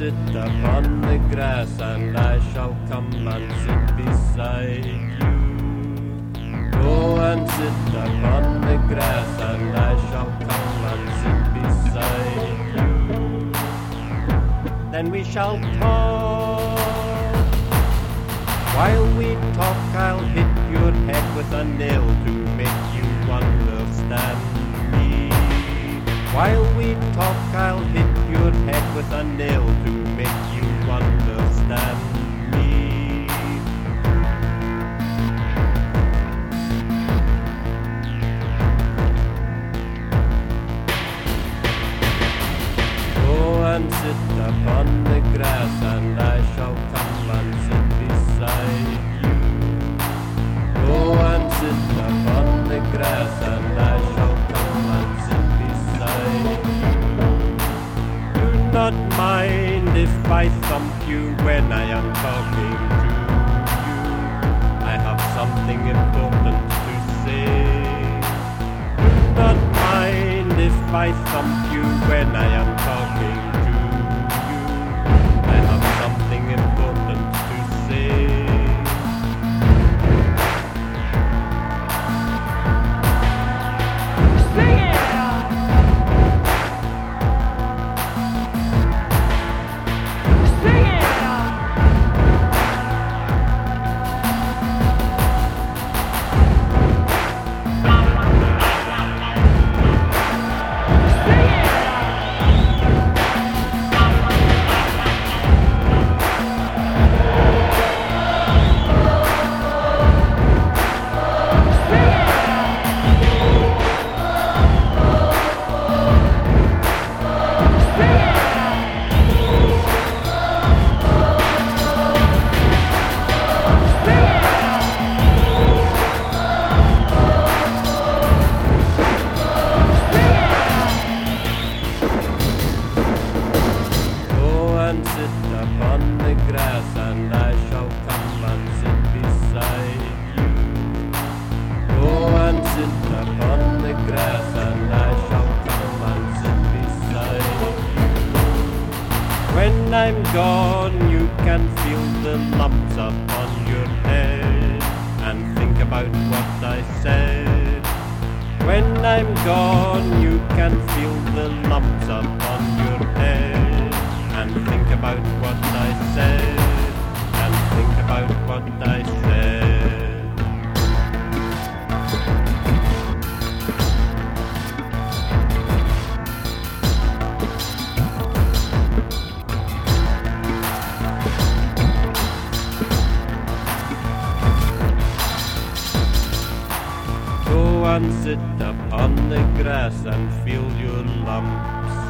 sit upon the grass, and I shall come and sit beside you. Go and sit upon the grass, and I shall come and sit beside you. Then we shall talk. While we talk, I'll hit your head with a nail to make you understand me. While we talk, I'll hit your head with a nail to make you understand me. Go and sit upon the grass, and I shall come and sit beside you. Go and sit upon the grass, and I shall come and sit beside you. Do not mind if I thump you when I am talking to you. I have something important to say. Do not mind if I thump you when I am talking to you. I have something important to say. Sit upon the grass, and I shall come and sit beside you. Go and sit upon the grass, and I shall come and sit beside you. When I'm gone, you can feel the lumps upon your head and think about what I said. When I'm gone, you can feel the lumps upon your head and think about what I said, and think about what I said. Go and sit upon the grass and feel your lumps.